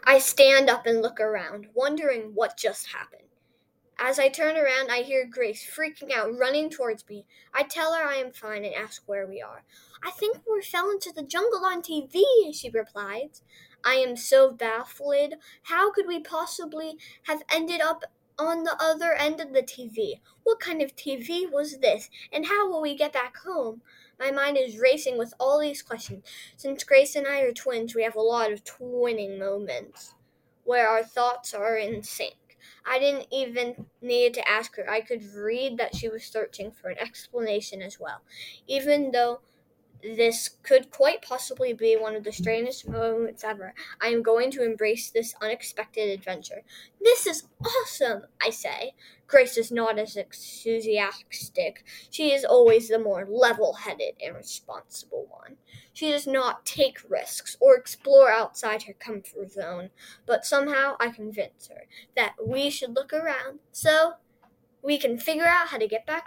I stand up and look around, wondering what just happened. As I turn around, I hear Grace freaking out, running towards me. I tell her I am fine and ask where we are. "I think we fell into the jungle on TV," she replies. I am so baffled. How could we possibly have ended up on the other end of the TV? What kind of TV was this? And how will we get back home? My mind is racing with all these questions. Since Grace and I are twins, we have a lot of twinning moments where our thoughts are in sync. I didn't even need to ask her. I could read that she was searching for an explanation as well. Even though this could quite possibly be one of the strangest moments ever, I am going to embrace this unexpected adventure. "This is awesome," I say. Grace is not as enthusiastic. She is always the more level-headed and responsible one. She does not take risks or explore outside her comfort zone, but somehow I convince her that we should look around so we can figure out how to get back